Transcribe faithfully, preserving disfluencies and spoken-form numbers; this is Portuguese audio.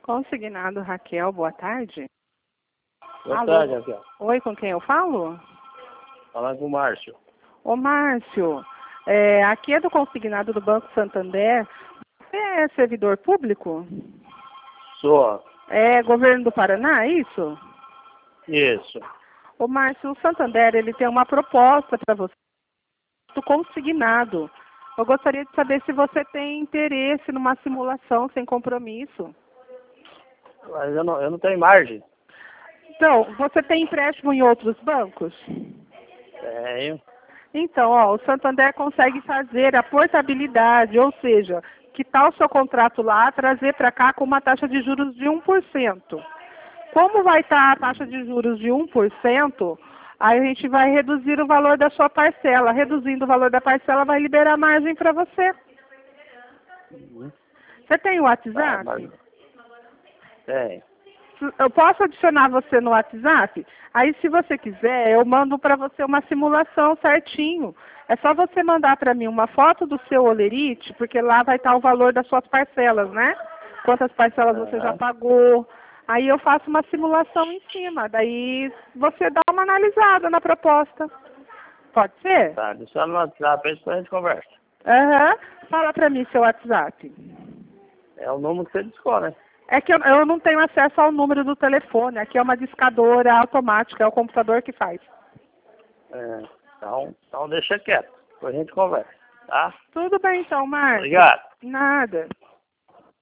Consignado Raquel, boa tarde. Boa Alô? tarde, Raquel. Oi, com quem eu falo? Falando com o Márcio. Ô, Márcio, é, aqui é do consignado do Banco Santander. Você é servidor público? Sou. É governo do Paraná, é isso? Isso. Ô, Márcio, o Santander, ele tem uma proposta para você do consignado. Eu gostaria de saber se você tem interesse numa simulação sem compromisso. Mas eu não, eu não tenho margem. Então, você tem empréstimo em outros bancos? Tenho. Então, ó, o Santander consegue fazer a portabilidade, ou seja, quitar o seu contrato lá, trazer para cá com uma taxa de juros de um por cento. Como vai estar a taxa de juros de um por cento, aí a gente vai reduzir o valor da sua parcela. Reduzindo o valor da parcela, vai liberar margem para você. Uhum. Você tem o Tá, WhatsApp? mas... Tenho. Eu posso adicionar você no WhatsApp? Aí, se você quiser, eu mando para você uma simulação certinho. É só você mandar para mim uma foto do seu holerite, porque lá vai estar o valor das suas parcelas, né? Quantas parcelas você já Aham. pagou. Aí eu faço uma simulação em cima. Daí você dá uma analisada na proposta. Pode ser? Tá, deixa no WhatsApp aí, depois a gente conversa. Aham. Fala para mim seu WhatsApp. É o número que você discou, né? É que eu, eu não tenho acesso ao número do telefone. Aqui é uma discadora automática, é o computador que faz. É, então, então deixa quieto. Depois a gente conversa, tá? Tudo bem então, Márcio. Obrigado. Nada.